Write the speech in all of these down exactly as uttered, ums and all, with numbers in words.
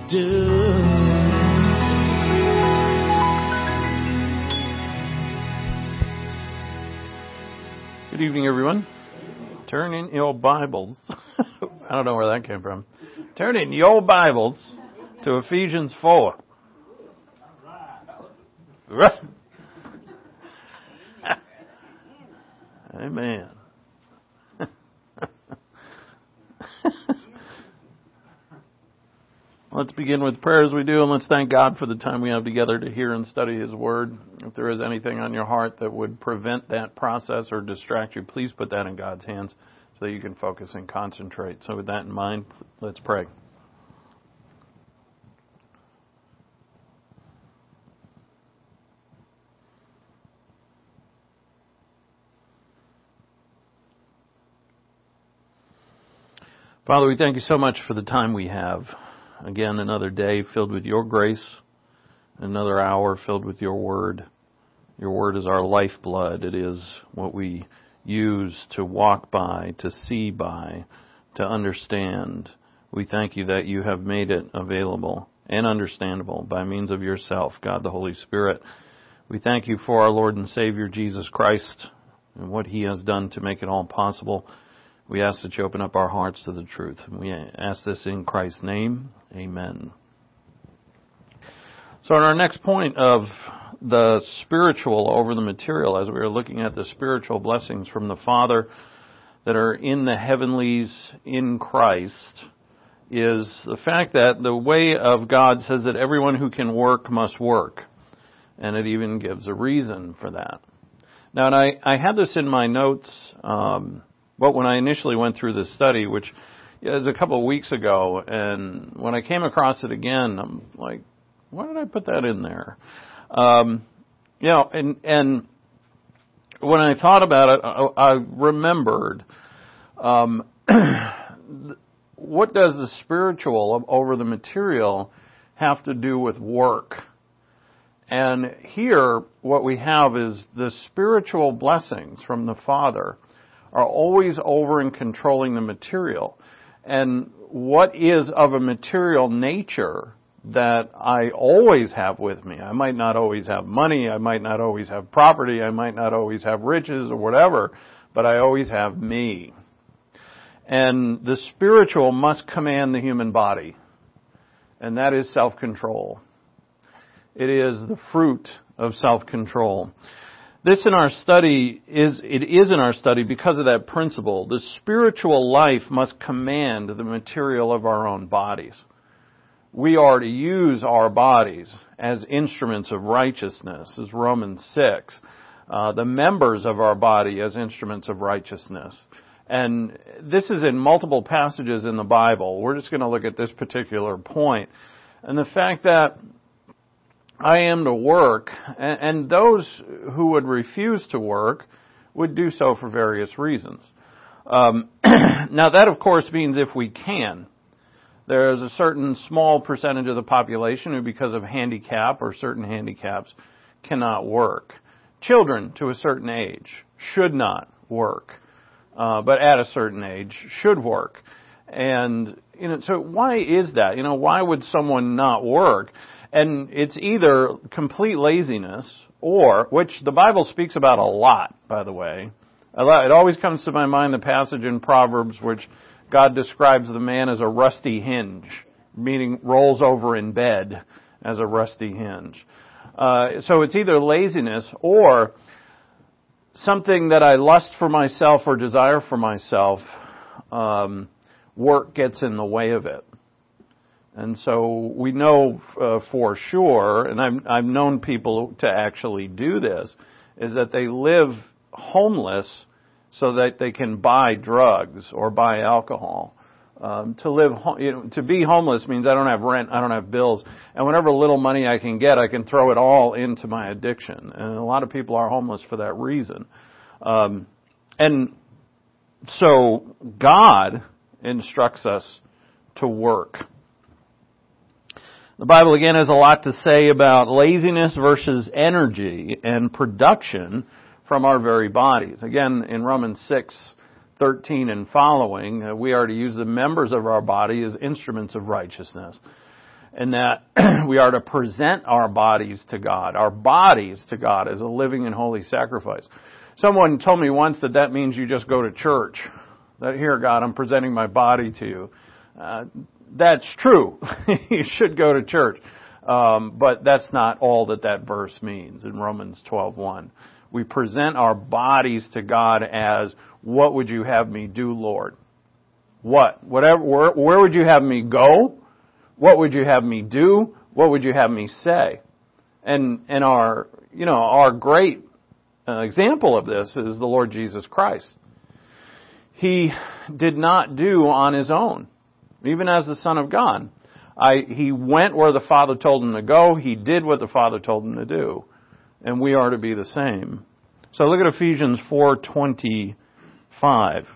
do. Good evening, everyone. Turn in your Bibles. I don't know where that came from. Turn in your Bibles to Ephesians four. Right. Amen. Let's begin with prayer as we do, and let's thank God for the time we have together to hear and study His Word. If there is anything on your heart that would prevent that process or distract you, please put that in God's hands so that you can focus and concentrate. So with that in mind, let's pray. Father, we thank you so much for the time we have. Again, another day filled with your grace, another hour filled with your word. Your word is our lifeblood. It is what we use to walk by, to see by, to understand. We thank you that you have made it available and understandable by means of yourself, God the Holy Spirit. We thank you for our Lord and Savior Jesus Christ and what He has done to make it all possible. We ask that you open up our hearts to the truth. We ask this in Christ's name. Amen. So in our next point of the spiritual over the material, as we are looking at the spiritual blessings from the Father that are in the heavenlies in Christ, is the fact that the way of God says that everyone who can work must work. And it even gives a reason for that. Now, and I, I had this in my notes, um, but when I initially went through this study, which is a couple of weeks ago, and when I came across it again, I'm like, why did I put that in there? Um, you know, and, and when I thought about it, I, I remembered, um, what does the spiritual over the material have to do with work? And here, what we have is the spiritual blessings from the Father are always over and controlling the material. And what is of a material nature that I always have with me? I might not always have money, I might not always have property, I might not always have riches or whatever, but I always have me. And the spiritual must command the human body, and that is self-control. It is the fruit of self-control. This in our study is, it is in our study because of that principle. The spiritual life must command the material of our own bodies. We are to use our bodies as instruments of righteousness, as Romans six. Uh, the members of our body as instruments of righteousness. And this is in multiple passages in the Bible. We're just going to look at this particular point. And the fact that I am to work, and those who would refuse to work would do so for various reasons. Um, now that, of course, means if we can. There is a certain small percentage of the population who, because of handicap or certain handicaps, cannot work. Children to a certain age should not work, uh, but at a certain age should work. And, you know, so why is that? You know, why would someone not work? And it's either complete laziness or, which the Bible speaks about a lot, by the way. It always comes to my mind the passage in Proverbs which God describes the man as a rusty hinge, meaning rolls over in bed as a rusty hinge. Uh, so it's either laziness or something that I lust for myself or desire for myself, um, work gets in the way of it. And so we know uh, for sure, and I've, I've known people to actually do this, is that they live homeless so that they can buy drugs or buy alcohol. Um, to live, you know, to be homeless means I don't have rent, I don't have bills, and whatever little money I can get, I can throw it all into my addiction. And a lot of people are homeless for that reason. Um, and so God instructs us to work. The Bible, again, has a lot to say about laziness versus energy and production from our very bodies. Again, in Romans six thirteen and following, uh, we are to use the members of our body as instruments of righteousness. and that we are to present our bodies to God, our bodies to God as a living and holy sacrifice. Someone told me once that that means you just go to church. That, here, God, I'm presenting my body to you. Uh, that's true. You should go to church. Um, but that's not all that that verse means in Romans twelve one. We present our bodies to God as, what would you have me do, Lord? What? Whatever. Where, where would you have me go? What would you have me do? What would you have me say? And and our you know our great uh, example of this is the Lord Jesus Christ. He did not do on his own, even as the Son of God. I, he went where the Father told him to go. He did what the Father told him to do. And we are to be the same. So look at Ephesians four twenty-five.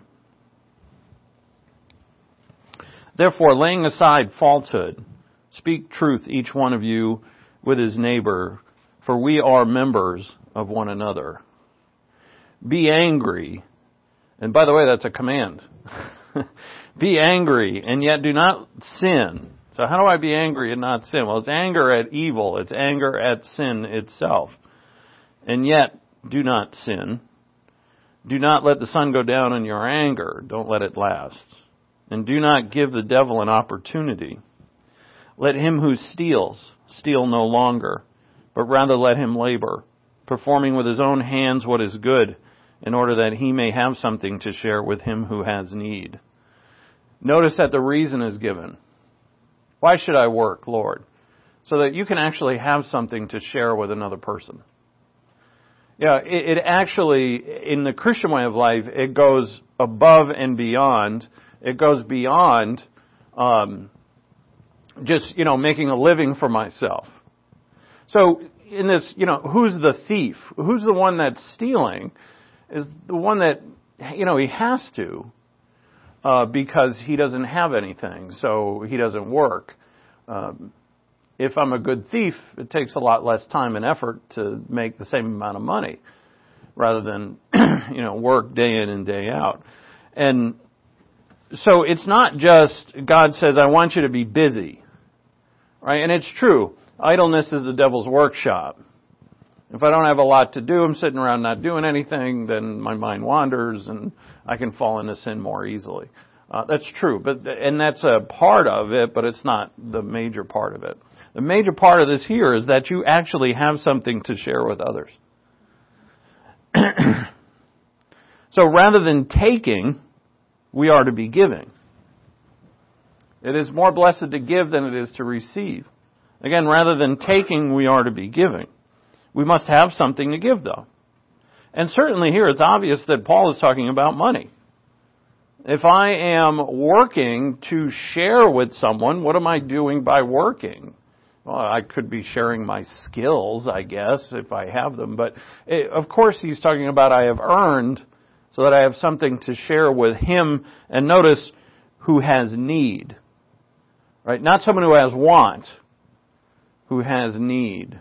Therefore, laying aside falsehood, speak truth each one of you with his neighbor, for we are members of one another. Be angry. And by the way, that's a command. Be angry, and yet do not sin. So how do I be angry and not sin? Well, it's anger at evil. It's anger at sin itself. And yet, do not sin. Do not let the sun go down in your anger. Don't let it last. And do not give the devil an opportunity. Let him who steals, steal no longer, but rather let him labor, performing with his own hands what is good, in order that he may have something to share with him who has need. Notice that the reason is given. Why should I work, Lord? So that you can actually have something to share with another person. Yeah, it, it actually, in the Christian way of life, it goes above and beyond. It goes beyond um, just, you know, making a living for myself. So in this, you know, who's the thief? Who's the one that's stealing? Is the one that, you know, he has to uh, because he doesn't have anything, so he doesn't work. Um, if I'm a good thief, it takes a lot less time and effort to make the same amount of money rather than, you know, work day in and day out. And so it's not just God says, I want you to be busy, right? And it's true. Idleness is the devil's workshop. If I don't have a lot to do, I'm sitting around not doing anything, then my mind wanders and I can fall into sin more easily. Uh, that's true, but and that's a part of it, but it's not the major part of it. The major part of this here is that you actually have something to share with others. So rather than taking, we are to be giving. It is more blessed to give than it is to receive. Again, rather than taking, we are to be giving. We must have something to give, though. And certainly here it's obvious that Paul is talking about money. If I am working to share with someone, what am I doing by working? Well, I could be sharing my skills, I guess, if I have them. But it, of course he's talking about I have earned so that I have something to share with him. And notice, who has need. Right? Not someone who has want, who has need.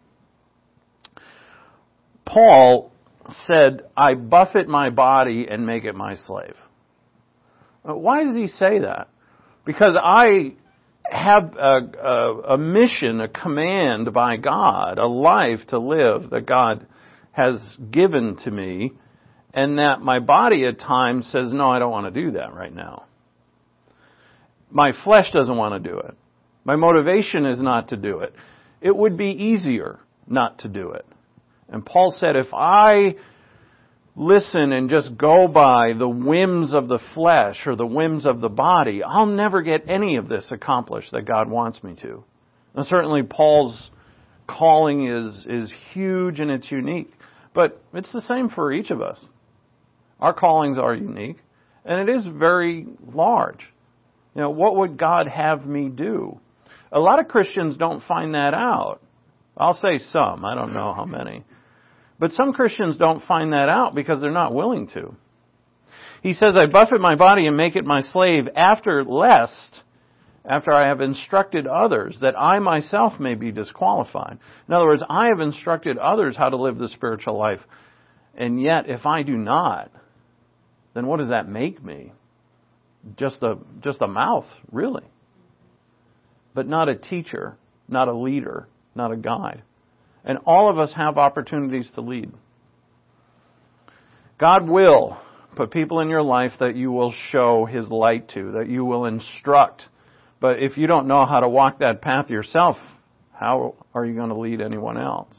Paul said, I buffet my body and make it my slave. Why does he say that? Because I have a, a, a mission, a command by God, a life to live that God has given to me, and that my body at times says, no, I don't want to do that right now. My flesh doesn't want to do it. My motivation is not to do it. It would be easier not to do it. And Paul said, if I listen and just go by the whims of the flesh or the whims of the body, I'll never get any of this accomplished that God wants me to. And certainly Paul's calling is, is huge and it's unique. But it's the same for each of us. Our callings are unique. And it is very large. You know, what would God have me do? A lot of Christians don't find that out. I'll say some. I don't know how many. But some Christians don't find that out because they're not willing to. He says, I buffet my body and make it my slave after lest, after I have instructed others, that I myself may be disqualified. In other words, I have instructed others how to live the spiritual life. And yet, if I do not, then what does that make me? Just a, just a mouth, really. but not a teacher, not a leader, not a guide. And all of us have opportunities to lead. God will put people in your life that you will show His light to, that you will instruct. But if you don't know how to walk that path yourself, how are you going to lead anyone else?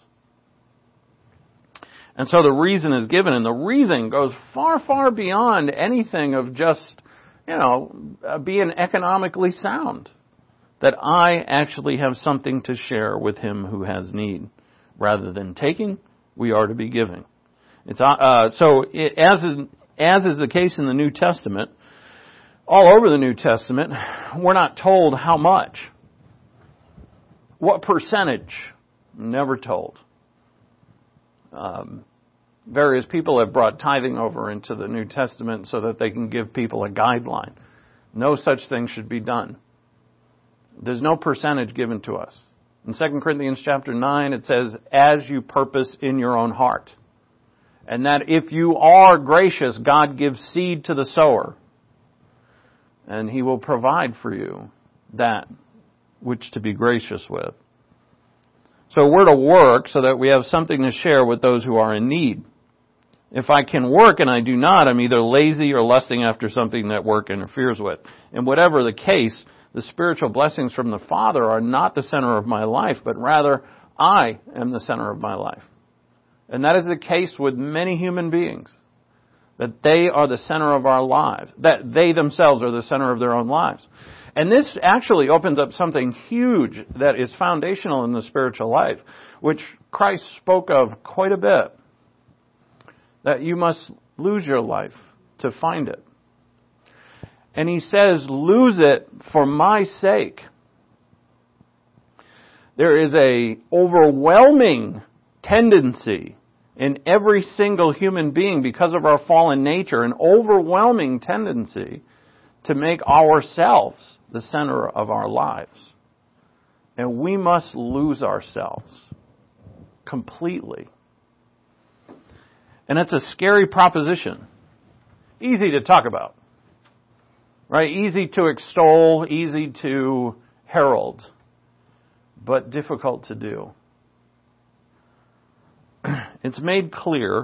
And so the reason is given, and the reason goes far, far beyond anything of just, you know, being economically sound. That I actually have something to share with him who has need. Rather than taking, we are to be giving. It's uh, so it, as is, as is the case in the New Testament, all over the New Testament, we're not told how much. What percentage? Never told. Um, various people have brought tithing over into the New Testament so that they can give people a guideline. No such thing should be done. There's no percentage given to us. In Second Corinthians chapter nine, it says, as you purpose in your own heart. And that if you are gracious, God gives seed to the sower. And He will provide for you that which to be gracious with. So we're to work so that we have something to share with those who are in need. If I can work and I do not, I'm either lazy or lusting after something that work interferes with. And whatever the case, the spiritual blessings from the Father are not the center of my life, but rather I am the center of my life. And that is the case with many human beings. That they are the center of our lives. That they themselves are the center of their own lives. And this actually opens up something huge that is foundational in the spiritual life, which Christ spoke of quite a bit. That you must lose your life to find it. And He says, lose it for my sake. There is a overwhelming tendency in every single human being, because of our fallen nature, an overwhelming tendency to make ourselves the center of our lives. And we must lose ourselves completely. And it's a scary proposition. Easy to talk about. Right? Easy to extol, easy to herald, but difficult to do. It's made clear,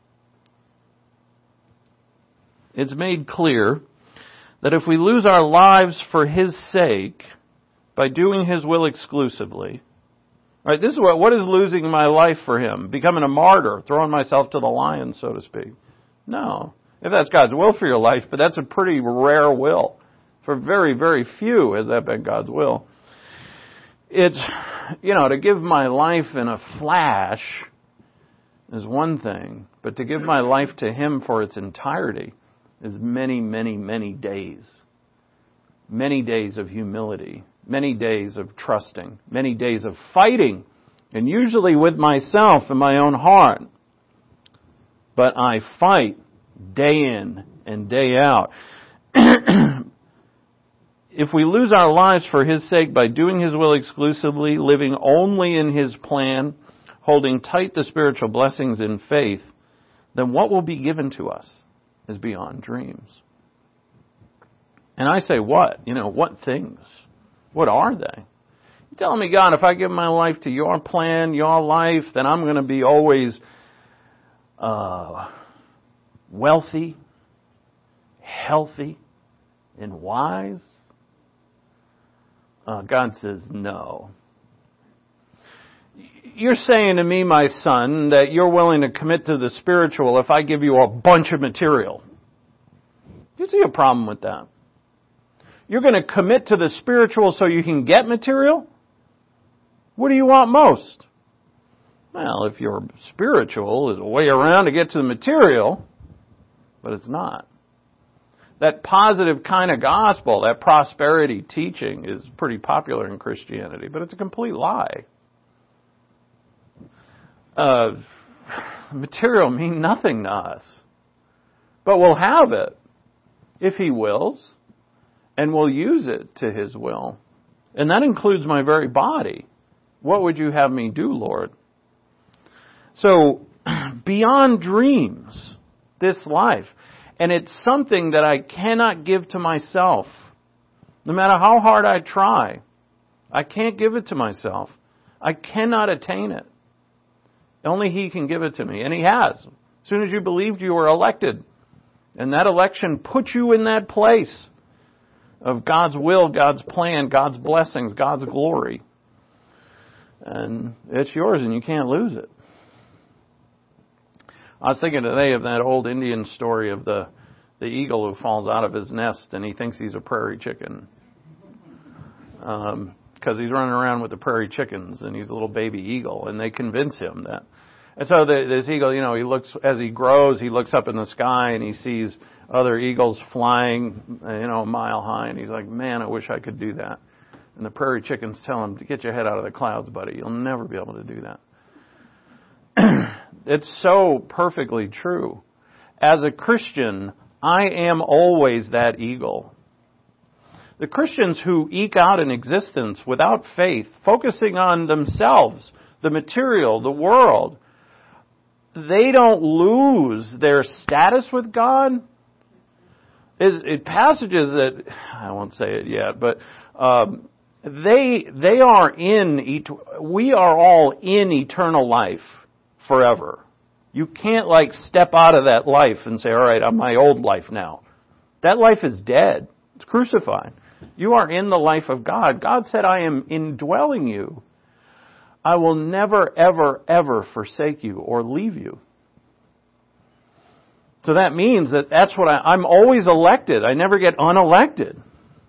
it's made clear that if we lose our lives for His sake, by doing His will exclusively, right? This is what, what is losing my life for Him? Becoming a martyr, throwing myself to the lions, so to speak. No. If that's God's will for your life, but that's a pretty rare will. For very, very few has that been God's will. It's, you know, to give my life in a flash is one thing, but to give my life to Him for its entirety is many, many, many days. Many days of humility. Many days of trusting. Many days of fighting. And usually with myself in my own heart. But I fight day in and day out. If we lose our lives for His sake by doing His will exclusively, living only in His plan, holding tight the spiritual blessings in faith, then what will be given to us is beyond dreams. And I say, what? You know, what things? What are they? You're telling me, God, if I give my life to your plan, your life, then I'm going to be always uh, wealthy, healthy, and wise? Uh, God says, no. You're saying to me, my son, that you're willing to commit to the spiritual if I give you a bunch of material. Do you see a problem with that? You're going to commit to the spiritual so you can get material? What do you want most? Well, if your spiritual is a way around to get to the material, but it's not. That positive kind of gospel, that prosperity teaching is pretty popular in Christianity, but it's a complete lie. Uh, material mean nothing to us. But we'll have it if He wills, and we'll use it to His will. And that includes my very body. What would you have me do, Lord? So, beyond dreams, this life. And it's something that I cannot give to myself. No matter how hard I try. I can't give it to myself. I cannot attain it. Only He can give it to me. And He has. As soon as you believed, you were elected. And that election put you in that place of God's will, God's plan, God's blessings, God's glory. And it's yours and you can't lose it. I was thinking today of that old Indian story of the, the eagle who falls out of his nest and he thinks he's a prairie chicken. Um, because he's running around with the prairie chickens and he's a little baby eagle, and they convince him that. And so the, this eagle, you know, he looks, as he grows, he looks up in the sky and he sees other eagles flying, you know, a mile high, and he's like, man, I wish I could do that. And the prairie chickens tell him, to get your head out of the clouds, buddy. You'll never be able to do that. It's so perfectly true. As a Christian, I am always that eagle. The Christians who eke out an existence without faith, focusing on themselves, the material, the world, they don't lose their status with God. It, it passages that, I won't say it yet, but um, they they are in, we are all in eternal life forever. You can't like step out of that life and say, all right, I'm my old life now. That life is dead. It's crucified. You are in the life of God. God said, I am indwelling you. I will never, ever, ever forsake you or leave you. So that means that that's what I, I'm always elected. I never get unelected.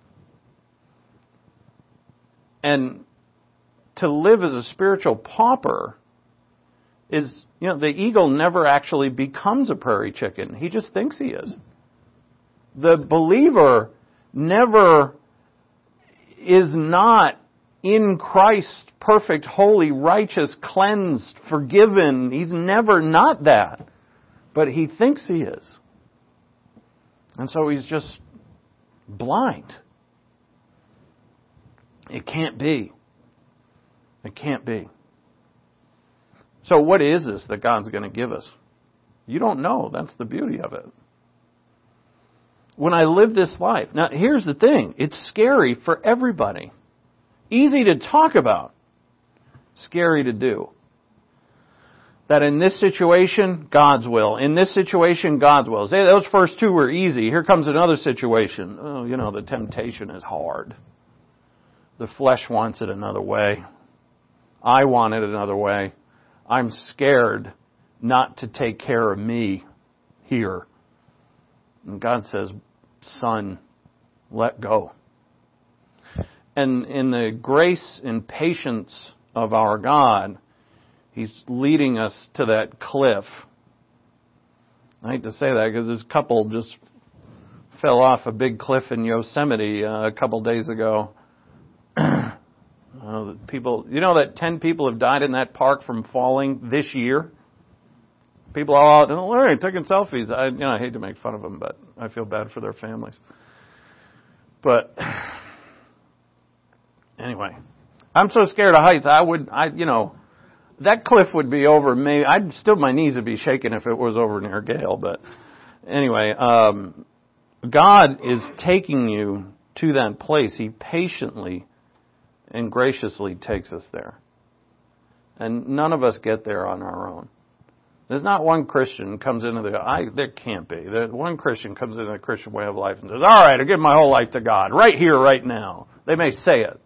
And to live as a spiritual pauper is, you know, the eagle never actually becomes a prairie chicken. He just thinks he is. The believer never is not in Christ, perfect, holy, righteous, cleansed, forgiven. He's never not that. But he thinks he is. And so he's just blind. It can't be. It can't be. So what is this that God's going to give us? You don't know. That's the beauty of it. When I live this life. Now, here's the thing. It's scary for everybody. Easy to talk about. Scary to do. That in this situation, God's will. In this situation, God's will. Say those first two were easy. Here comes another situation. Oh, you know, the temptation is hard. The flesh wants it another way. I want it another way. I'm scared not to take care of me here. And God says, son, let go. And in the grace and patience of our God, He's leading us to that cliff. I hate to say that because this couple just fell off a big cliff in Yosemite uh, a couple days ago. uh, people, you know that ten people have died in that park from falling this year? People are out, all right, taking selfies. I, you know, I hate to make fun of them, but I feel bad for their families. But anyway, I'm so scared of heights. I would, I, you know, that cliff would be over. Maybe I'd still, my knees would be shaking if it was over near Gale. But anyway, um, God is taking you to that place. He patiently and graciously takes us there, and none of us get there on our own. There's not one Christian comes into the, I, there can't be. There, one Christian comes into the Christian way of life and says, all right, I give my whole life to God, right here, right now. They may say it.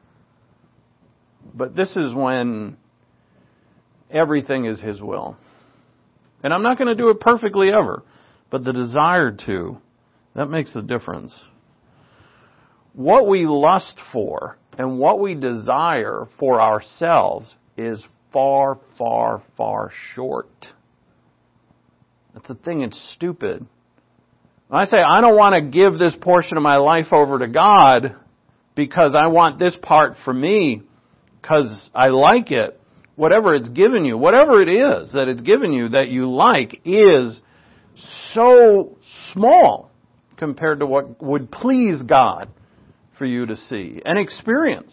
But this is when everything is His will. And I'm not going to do it perfectly ever, but the desire to, that makes the difference. What we lust for and what we desire for ourselves is far, far, far short. That's the thing, it's stupid. When I say I don't want to give this portion of my life over to God because I want this part for me because I like it, whatever it's given you, whatever it is that it's given you that you like is so small compared to what would please God for you to see and experience.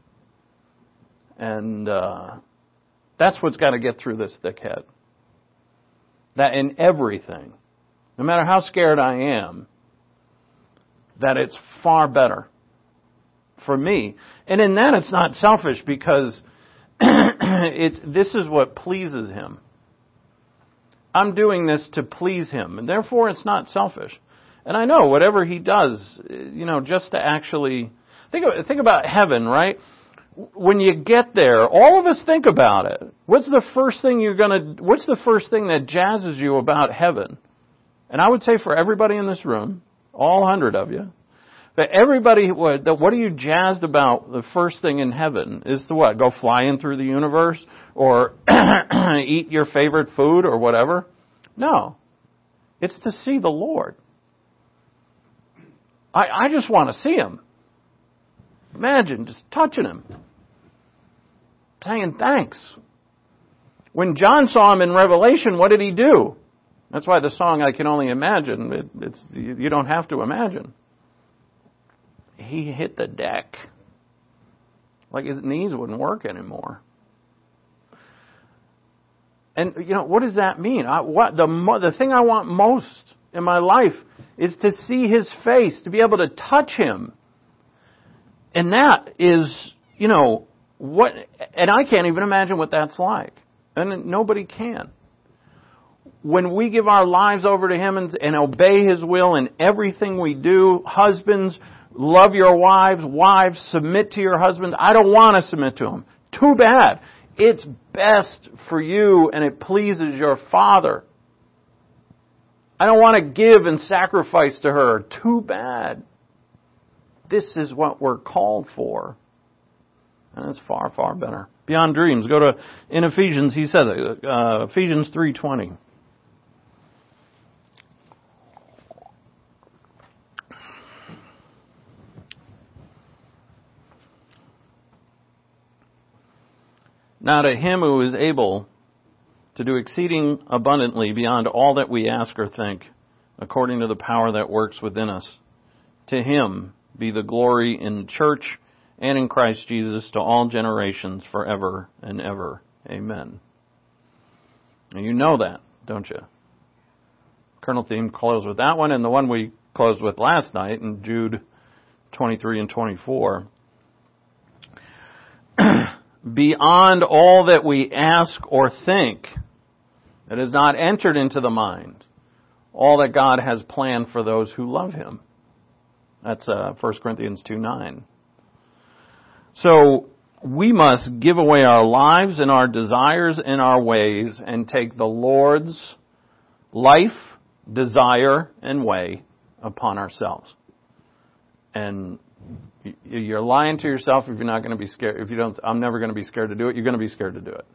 And uh, that's what's got to get through this thick head. That in everything, no matter how scared I am, that it's far better, for me. And in that it's not selfish because it, this is what pleases Him. I'm doing this to please Him, and therefore it's not selfish. And I know whatever He does, you know, just to actually think of, think about heaven, right? When you get there, all of us think about it. What's the first thing you're gonna? What's the first thing that jazzes you about heaven? And I would say for everybody in this room, all hundred of you, that everybody would. That what are you jazzed about? The first thing in heaven is to what? Go flying through the universe, or eat your favorite food, or whatever? No, it's to see the Lord. I, I just want to see Him. Imagine just touching Him, saying thanks. When John saw Him in Revelation, what did he do? That's why the song "I Can Only Imagine." It, it's you don't have to imagine. He hit the deck like his knees wouldn't work anymore. And you know what does that mean? I, what the the thing I want most in my life is to see His face, to be able to touch Him. And that is, you know, what, and I can't even imagine what that's like. And nobody can. When we give our lives over to Him and, and obey His will in everything we do, husbands, love your wives, wives, submit to your husbands. I don't want to submit to them. Too bad. It's best for you and it pleases your Father. I don't want to give and sacrifice to her. Too bad. This is what we're called for. And it's far, far better. Beyond dreams. Go to, in Ephesians, he says, uh, Ephesians three twenty. Now to Him who is able to do exceeding abundantly beyond all that we ask or think, according to the power that works within us, to Him be the glory in the church and in Christ Jesus to all generations forever and ever. Amen. And you know that, don't you? Colonel Theme closed with that one, and the one we closed with last night in Jude twenty-three and twenty-four. Beyond all that we ask or think, it has not entered into the mind all that God has planned for those who love Him. That's uh, First Corinthians two nine. So we must give away our lives and our desires and our ways and take the Lord's life, desire, and way upon ourselves. And you're lying to yourself if you're not going to be scared. If you don't, I'm never going to be scared to do it. You're going to be scared to do it.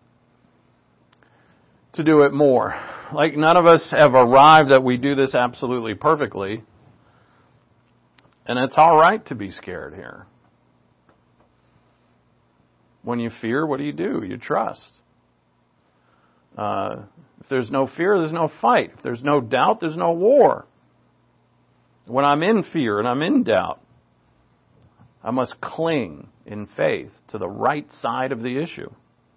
To do it more. Like none of us have arrived that we do this absolutely perfectly. And it's all right to be scared here. When you fear, what do you do? You trust. Uh, if there's no fear, there's no fight. If there's no doubt, there's no war. When I'm in fear and I'm in doubt, I must cling in faith to the right side of the issue.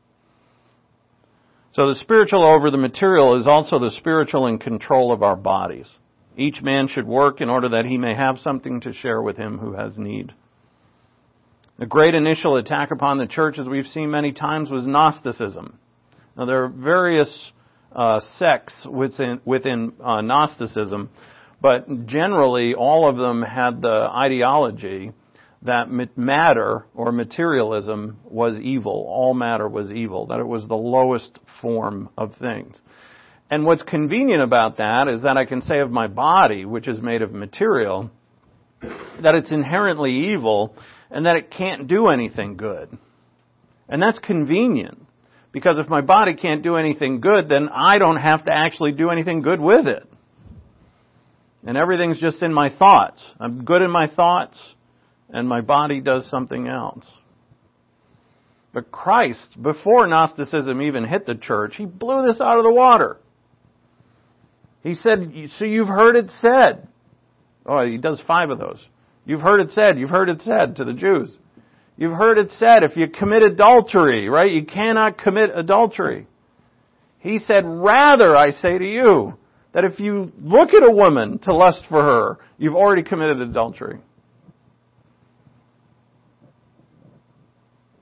So the spiritual over the material is also the spiritual in control of our bodies. Each man should work in order that he may have something to share with him who has need. The great initial attack upon the church, as we've seen many times, was Gnosticism. Now there are various uh, sects within, within uh, Gnosticism, but generally all of them had the ideology that matter or materialism was evil. All matter was evil, that it was the lowest form of things. And what's convenient about that is that I can say of my body, which is made of material, that it's inherently evil and that it can't do anything good. And that's convenient, because if my body can't do anything good, then I don't have to actually do anything good with it. And everything's just in my thoughts. I'm good in my thoughts, and my body does something else. But Christ, before Gnosticism even hit the church, He blew this out of the water. He said, so you've heard it said. Oh, He does five of those. You've heard it said, you've heard it said to the Jews. You've heard it said, if you commit adultery, right, you cannot commit adultery. He said, rather, I say to you, that if you look at a woman to lust for her, you've already committed adultery.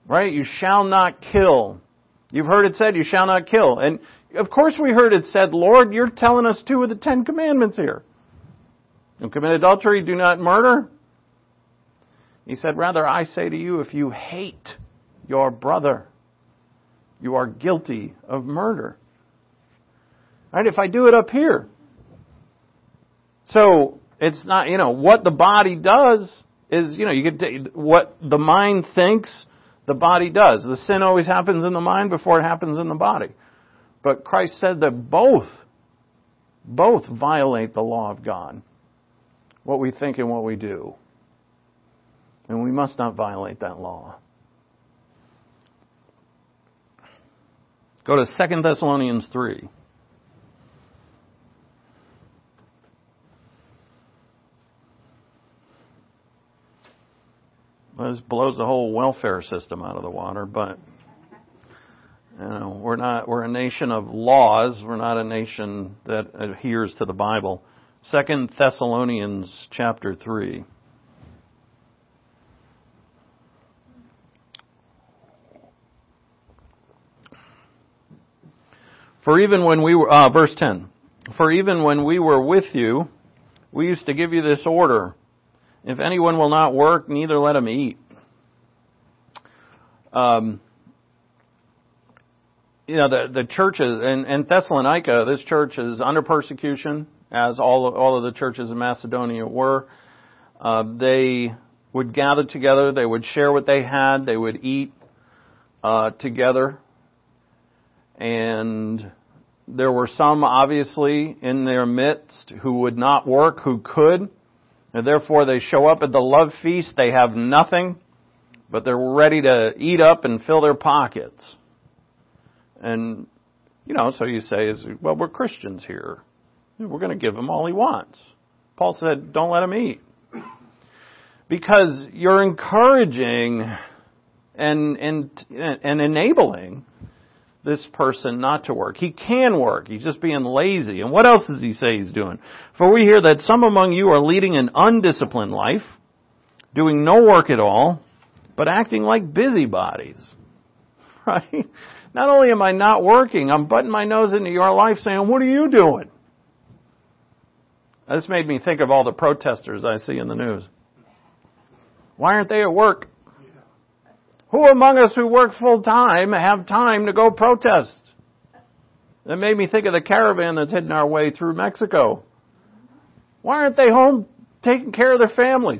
Right? You shall not kill. You've heard it said, you shall not kill. And of course we heard it said, Lord, you're telling us two of the Ten Commandments here. Don't commit adultery, do not murder. He said, rather, I say to you, if you hate your brother, you are guilty of murder. Right? If I do it up here. So, it's not, you know, what the body does is, you know, you get to, what the mind thinks, the body does. The sin always happens in the mind before it happens in the body. But Christ said that both, both violate the law of God. What we think and what we do. And we must not violate that law. Go to Second Thessalonians three. Well, this blows the whole welfare system out of the water, but you know, we're not we're a nation of laws, we're not a nation that adheres to the Bible. Second Thessalonians chapter three. For even when we were, uh, verse ten, for even when we were with you, we used to give you this order. If anyone will not work, neither let him eat. Um, you know, the, the churches in, in Thessalonica, this church is under persecution, as all, all of the churches in Macedonia were. Uh, they would gather together, they would share what they had, they would eat uh, together. And there were some, obviously, in their midst who would not work, who could. And therefore, they show up at the love feast. They have nothing, but they're ready to eat up and fill their pockets. And, you know, so you say, is well, we're Christians here. We're going to give him all he wants. Paul said, don't let him eat. Because you're encouraging and, and, and enabling this person not to work. He can work. He's just being lazy. And what else does he say he's doing? For we hear that some among you are leading an undisciplined life, doing no work at all, but acting like busybodies. Right? Not only am I not working, I'm butting my nose into your life saying, what are you doing? This made me think of all the protesters I see in the news. Why aren't they at work? Who among us who work full time have time to go protest? That made me think of the caravan that's heading our way through Mexico. Why aren't they home taking care of their families?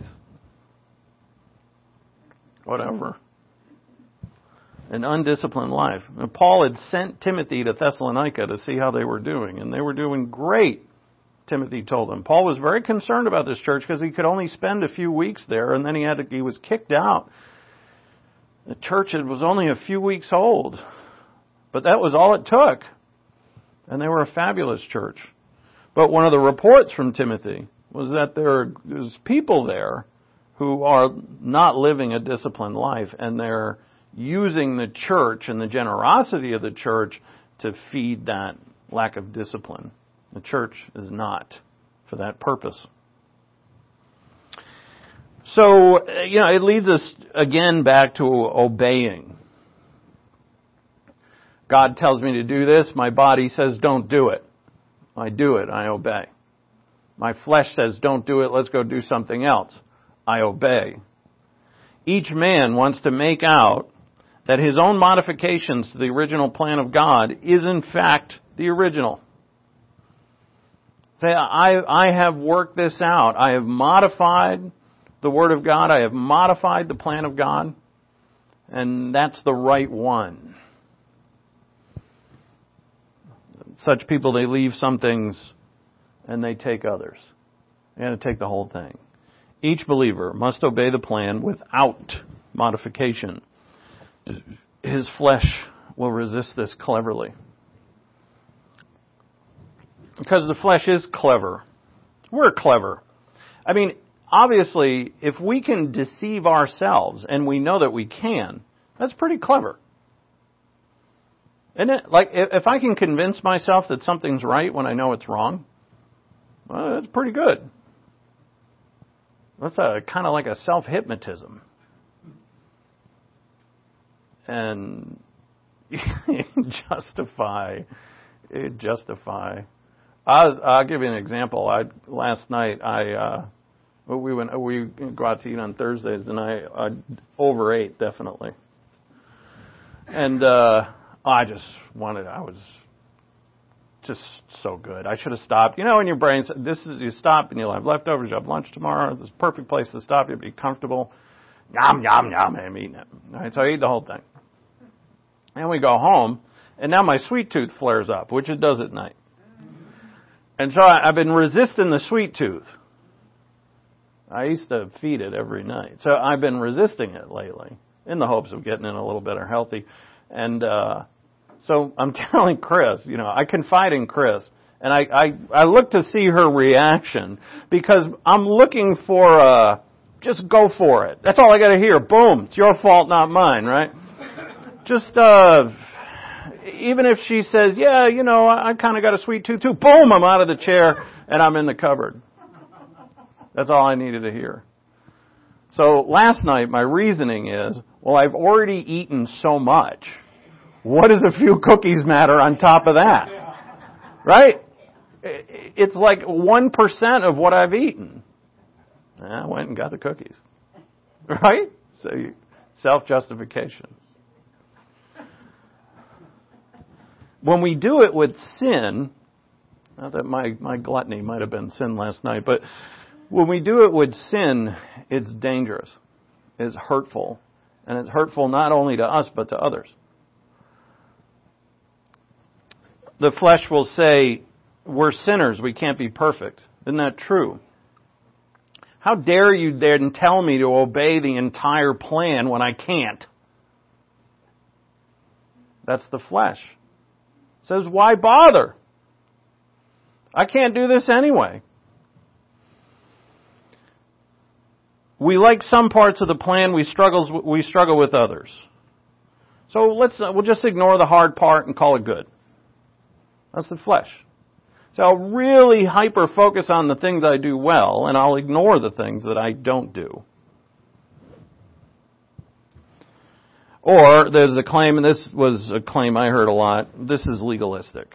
Whatever. An undisciplined life. And Paul had sent Timothy to Thessalonica to see how they were doing, and they were doing great, Timothy told them. Paul was very concerned about this church because he could only spend a few weeks there, and then he had to, he was kicked out. The church was only a few weeks old, but that was all it took. And they were a fabulous church. But one of the reports from Timothy was that there was people there who are not living a disciplined life, and they're using the church and the generosity of the church to feed that lack of discipline. The church is not for that purpose. So, you know, it leads us again back to obeying. God tells me to do this. My body says don't do it. I do it. I obey. My flesh says don't do it. Let's go do something else. I obey. Each man wants to make out that his own modifications to the original plan of God is in fact the original. Say, I, I have worked this out. I have modified the Word of God. I have modified the plan of God. And that's the right one. Such people, they leave some things and they take others. They got to take the whole thing. Each believer must obey the plan without modification. His flesh will resist this cleverly. Because the flesh is clever. We're clever. I mean, obviously, if we can deceive ourselves, and we know that we can, that's pretty clever. Isn't it? Like, if I can convince myself that something's right when I know it's wrong, well, that's pretty good. That's a kind of like a self-hypnotism. and justify, justify. I'll, I'll give you an example. I last night I uh, we went we go out to eat on Thursdays, and I, I overate definitely, and uh, I just wanted. I was just so good. I should have stopped. You know, in your brain, this is you stop and you'll have leftovers. You have lunch tomorrow. This is a perfect place to stop. You'll be comfortable. Yum yum yum. I'm eating it. All right, so I eat the whole thing. And we go home, and now my sweet tooth flares up, which it does at night. And so I, I've been resisting the sweet tooth. I used to feed it every night. So I've been resisting it lately in the hopes of getting it a little better healthy. And uh, so I'm telling Chris, you know, I confide in Chris, and I, I, I look to see her reaction because I'm looking for a, just go for it. That's all I got to hear. Boom. It's your fault, not mine, right? Just, uh, even if she says, yeah, you know, I, I kind of got a sweet tooth too. Boom, I'm out of the chair and I'm in the cupboard. That's all I needed to hear. So last night, my reasoning is, well, I've already eaten so much. What does a few cookies matter on top of that? Right? It's like one percent of what I've eaten. I went and got the cookies. Right? So self-justification. When we do it with sin, not that my, my gluttony might have been sin last night, but when we do it with sin, it's dangerous. It's hurtful. And it's hurtful not only to us, but to others. The flesh will say, we're sinners, we can't be perfect. Isn't that true? How dare you then tell me to obey the entire plan when I can't? That's the flesh. It says, why bother? I can't do this anyway. We like some parts of the plan, we struggle, we struggle with others. So let's, we'll just ignore the hard part and call it good. That's the flesh. So I'll really hyper-focus on the things I do well, and I'll ignore the things that I don't do. Or there's a claim, and this was a claim I heard a lot, this is legalistic.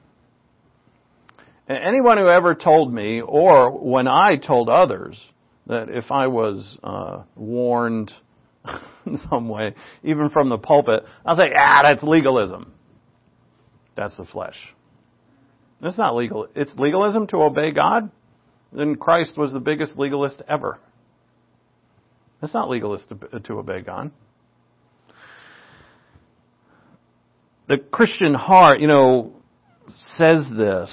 And anyone who ever told me, or when I told others, that if I was uh, warned in some way, even from the pulpit, I'll say, ah, that's legalism. That's the flesh. It's not legal. It's legalism to obey God. Then Christ was the biggest legalist ever. It's not legalist to, to obey God. The Christian heart, you know, says this,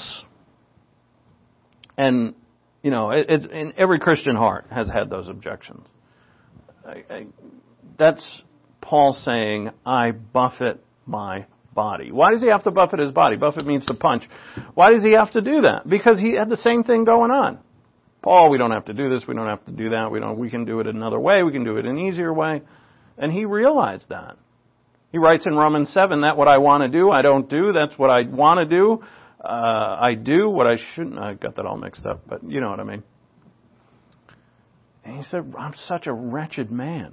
and you know, it, it's in every Christian heart has had those objections. I, I, that's Paul saying, "I buffet my body." Why does he have to buffet his body? Buffet means to punch. Why does he have to do that? Because he had the same thing going on. Paul, we don't have to do this. We don't have to do that. We don't. We can do it another way. We can do it an easier way. And he realized that. He writes in Romans seven, that what I want to do, I don't do. That's what I want to do. Uh, I do what I shouldn't. I got that all mixed up, but you know what I mean. And he said, I'm such a wretched man.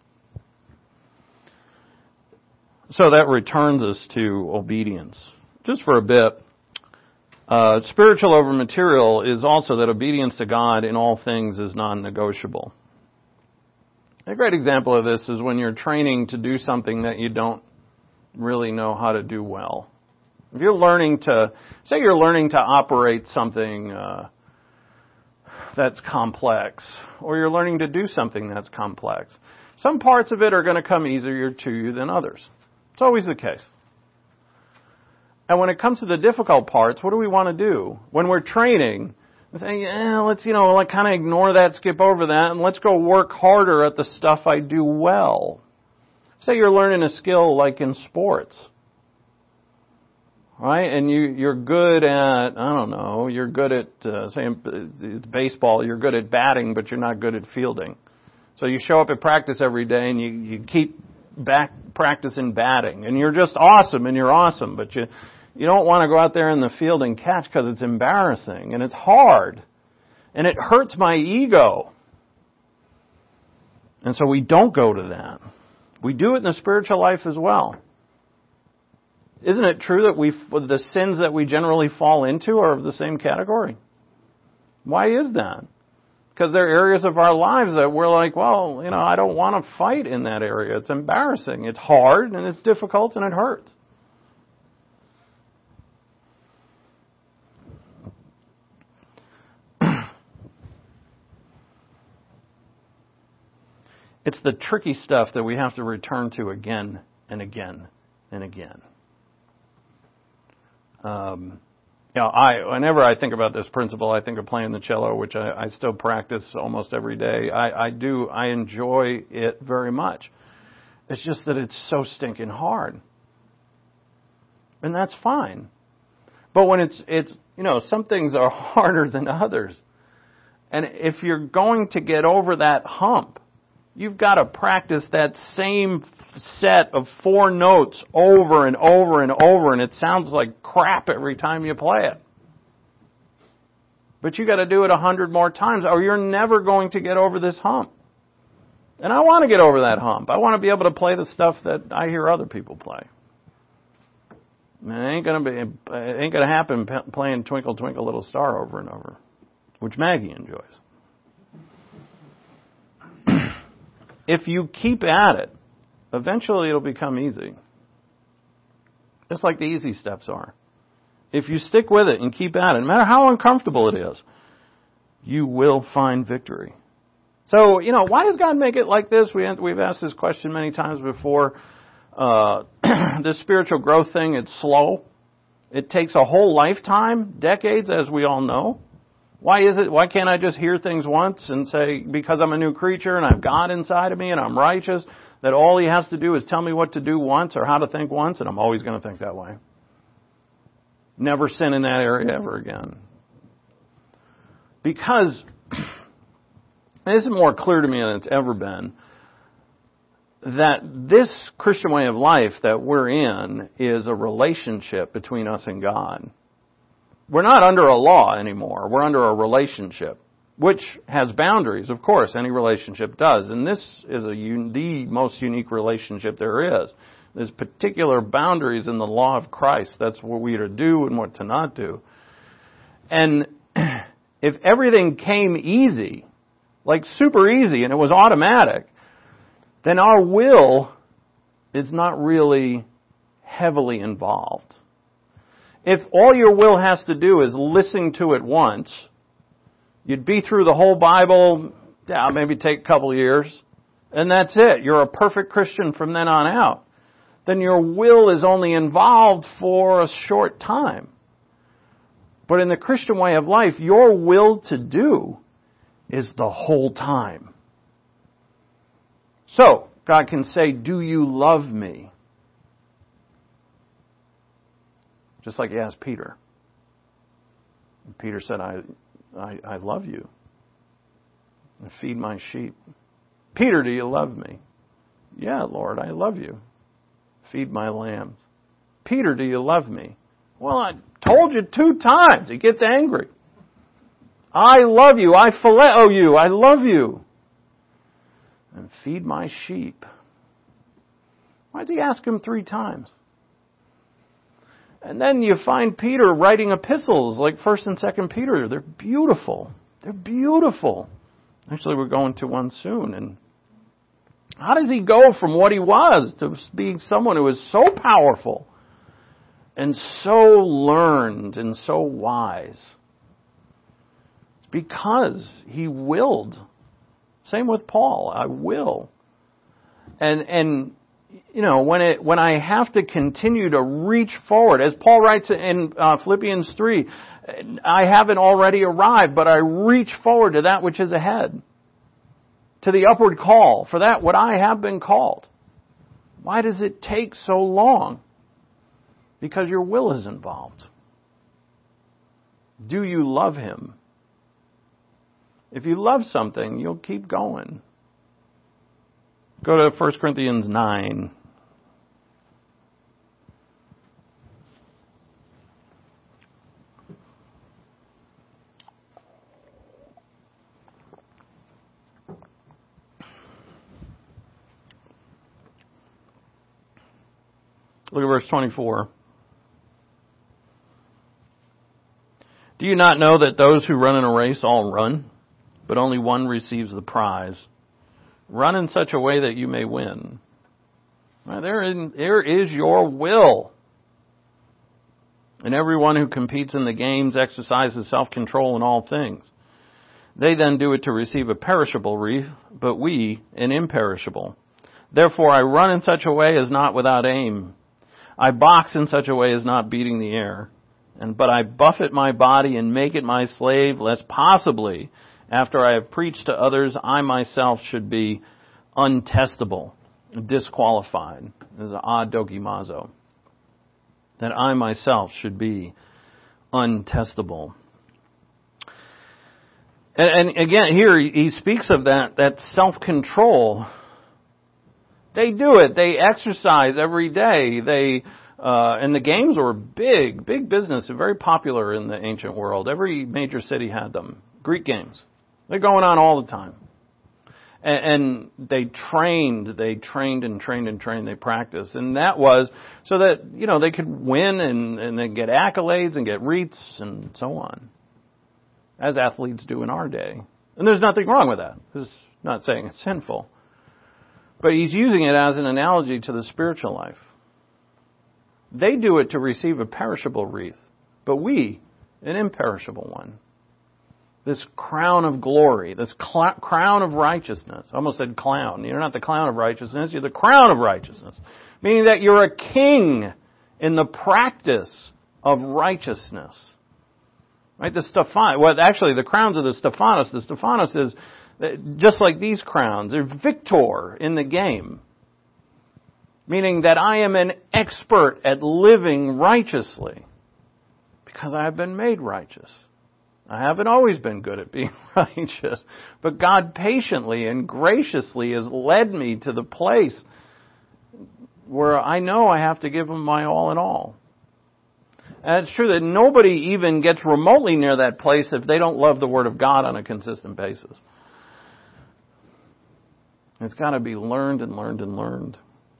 So that returns us to obedience. Just for a bit, uh, spiritual over material is also that obedience to God in all things is non-negotiable. A great example of this is when you're training to do something that you don't really know how to do well. If you're learning to, say you're learning to operate something uh, that's complex, or you're learning to do something that's complex, some parts of it are going to come easier to you than others. It's always the case. And when it comes to the difficult parts, what do we want to do? When we're training, we're saying, yeah, let's, you know, like kind of ignore that, skip over that, and let's go work harder at the stuff I do well. Say you're learning a skill like in sports. Right? And you, you're good at, I don't know, you're good at, uh, say it's baseball, you're good at batting, but you're not good at fielding. So you show up at practice every day and you, you keep back practicing batting. And you're just awesome and you're awesome, but you, you don't want to go out there in the field and catch because it's embarrassing and it's hard. And it hurts my ego. And so we don't go to that. We do it in the spiritual life as well. Isn't it true that we the sins that we generally fall into are of the same category? Why is that? Because there are areas of our lives that we're like, well, you know, I don't want to fight in that area. It's embarrassing. It's hard and it's difficult and it hurts. It's the tricky stuff that we have to return to again and again and again. Um, you know, I, whenever I think about this principle, I think of playing the cello, which I, I still practice almost every day. I, I do, I enjoy it very much. It's just that it's so stinking hard. And that's fine. But when it's, it's, you know, some things are harder than others. And if you're going to get over that hump, you've got to practice that same set of four notes over and over and over, and it sounds like crap every time you play it. But you got to do it a hundred more times, or you're never going to get over this hump. And I want to get over that hump. I want to be able to play the stuff that I hear other people play. And it ain't gonna be, it ain't gonna happen playing Twinkle Twinkle Little Star over and over, which Maggie enjoys. If you keep at it, eventually it'll become easy. Just like the easy steps are. If you stick with it and keep at it, no matter how uncomfortable it is, you will find victory. So, you know, why does God make it like this? We, we've asked this question many times before. Uh, this spiritual growth thing, it's slow. It takes a whole lifetime, decades, as we all know. Why is it? Why can't I just hear things once and say, because I'm a new creature and I've God inside of me and I'm righteous, that all He has to do is tell me what to do once or how to think once, and I'm always going to think that way. Never sin in that area ever again. Because this is more clear to me than it's ever been, that this Christian way of life that we're in is a relationship between us and God. We're not under a law anymore. We're under a relationship, which has boundaries, of course. Any relationship does. And this is a un- the most unique relationship there is. There's particular boundaries in the law of Christ. That's what we are to do and what to not do. And if everything came easy, like super easy, and it was automatic, then our will is not really heavily involved. If all your will has to do is listen to it once, you'd be through the whole Bible, yeah, maybe take a couple of years, and that's it. You're a perfect Christian from then on out. Then your will is only involved for a short time. But in the Christian way of life, your will to do is the whole time. So, God can say, do you love me? Just like He asked Peter. And Peter said, I, I, I love you. And feed my sheep. Peter, do you love me? Yeah, Lord, I love you. Feed my lambs. Peter, do you love me? Well, I told you two times. He gets angry. I love you. I phileo you. I love you. And feed my sheep. Why did He ask him three times? And then you find Peter writing epistles like First and Second Peter. They're beautiful. They're beautiful. Actually, we're going to one soon. And how does he go from what he was to being someone who is so powerful and so learned and so wise? It's because he willed. Same with Paul. I will. And and you know, when it when I have to continue to reach forward, as Paul writes in uh, Philippians three, I haven't already arrived, but I reach forward to that which is ahead, to the upward call, for that what I have been called. Why does it take so long? Because your will is involved. Do you love Him? If you love something, you'll keep going. Go to First Corinthians nine. Look at verse twenty-four. Do you not know that those who run in a race all run, but only one receives the prize? Run in such a way that you may win. Now, there, in, there is your will. And everyone who competes in the games exercises self-control in all things. They then do it to receive a perishable wreath, but we an imperishable. Therefore I run in such a way as not without aim. I box in such a way as not beating the air. And but I buffet my body and make it my slave, lest possibly, after I have preached to others, I myself should be untestable, disqualified. This is a dokimazo. That I myself should be untestable. And, and again, here he speaks of that, that self-control. They do it. They exercise every day. They, uh, and the games were big, big business, very popular in the ancient world. Every major city had them. Greek games. They're going on all the time. And they trained, they trained and trained and trained, they practiced. And that was so that, you know, they could win and, and then get accolades and get wreaths and so on. As athletes do in our day. And there's nothing wrong with that. This is not saying it's sinful. But he's using it as an analogy to the spiritual life. They do it to receive a perishable wreath, but we, an imperishable one. This crown of glory, this cl- crown of righteousness. I almost said clown. You're not the clown of righteousness, you're the crown of righteousness. Meaning that you're a king in the practice of righteousness. Right? The Stephanos, well, actually the crowns of the Stephanos, the Stephanos is just like these crowns. They're victor in the game. Meaning that I am an expert at living righteously because I have been made righteous. I haven't always been good at being righteous, but God patiently and graciously has led me to the place where I know I have to give Him my all in all. And it's true that nobody even gets remotely near that place if they don't love the Word of God on a consistent basis. It's got to be learned and learned and learned.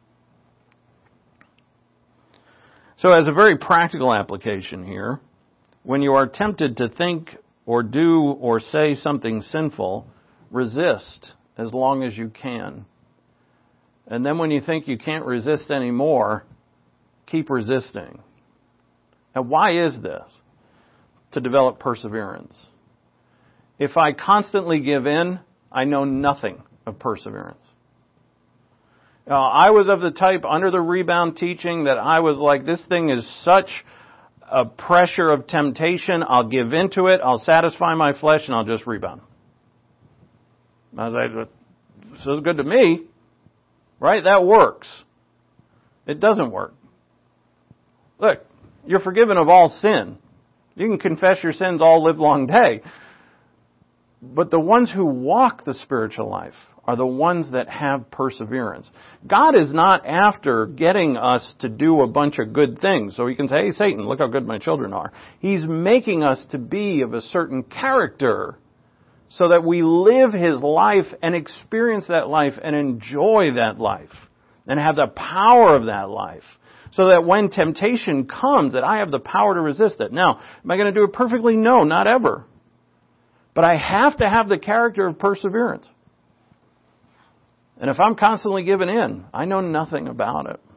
So as a very practical application here, when you are tempted to think or do or say something sinful, resist as long as you can. And then when you think you can't resist anymore, keep resisting. Now, why is this? To develop perseverance. If I constantly give in, I know nothing of perseverance. Now, I was of the type under the rebound teaching that I was like, this thing is such a pressure of temptation, I'll give into it, I'll satisfy my flesh, and I'll just rebound. I was like, this is good to me, right? That works. It doesn't work. Look, you're forgiven of all sin. You can confess your sins all live long day. But the ones who walk the spiritual life are the ones that have perseverance. God is not after getting us to do a bunch of good things so He can say, hey, Satan, look how good my children are. He's making us to be of a certain character so that we live His life and experience that life and enjoy that life and have the power of that life. So that when temptation comes, that I have the power to resist it. Now, am I going to do it perfectly? No, not ever. But I have to have the character of perseverance. And if I'm constantly giving in, I know nothing about it.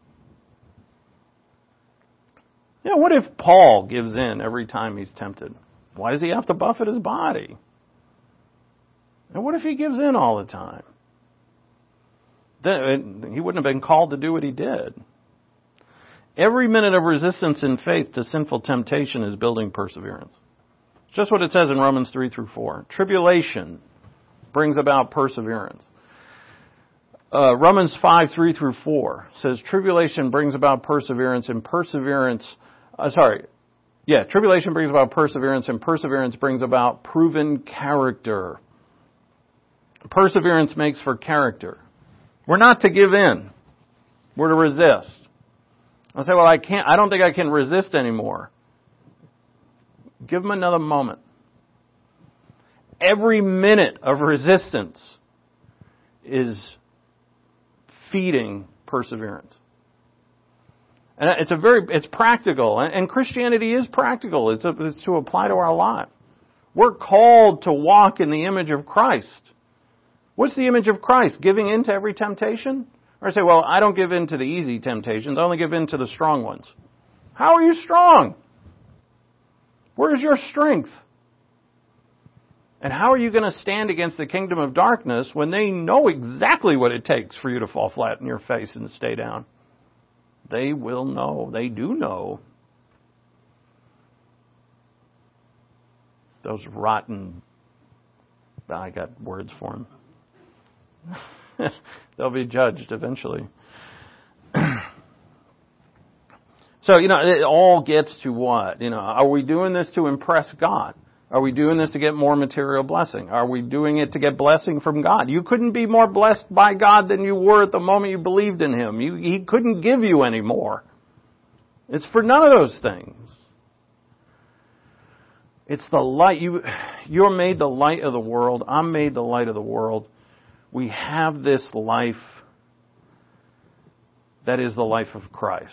You know, what if Paul gives in every time he's tempted? Why does he have to buffet his body? And what if he gives in all the time? Then he wouldn't have been called to do what he did. Every minute of resistance in faith to sinful temptation is building perseverance. It's just what it says in Romans three through four. Tribulation brings about perseverance. Uh, Romans five, three through four says tribulation brings about perseverance and perseverance, uh, sorry, yeah, tribulation brings about perseverance and perseverance brings about proven character. Perseverance makes for character. We're not to give in. We're to resist. I'll say, well, I can't, I don't think I can resist anymore. Give them another moment. Every minute of resistance is feeding perseverance. And it's a very, it's practical. And Christianity is practical. It's, a, it's to apply to our life. We're called to walk in the image of Christ. What's the image of Christ? Giving in to every temptation? Or say, well, I don't give in to the easy temptations. I only give in to the strong ones. How are you strong? Where's your strength? And how are you going to stand against the kingdom of darkness when they know exactly what it takes for you to fall flat in your face and stay down? They will know. They do know. Those rotten, I got words for them. They'll be judged eventually. So, you know, it all gets to what? You know, are we doing this to impress God? Are we doing this to get more material blessing? Are we doing it to get blessing from God? You couldn't be more blessed by God than you were at the moment you believed in Him. You, He couldn't give you any more. It's for none of those things. It's the light. You, you're made the light of the world. I'm made the light of the world. We have this life that is the life of Christ.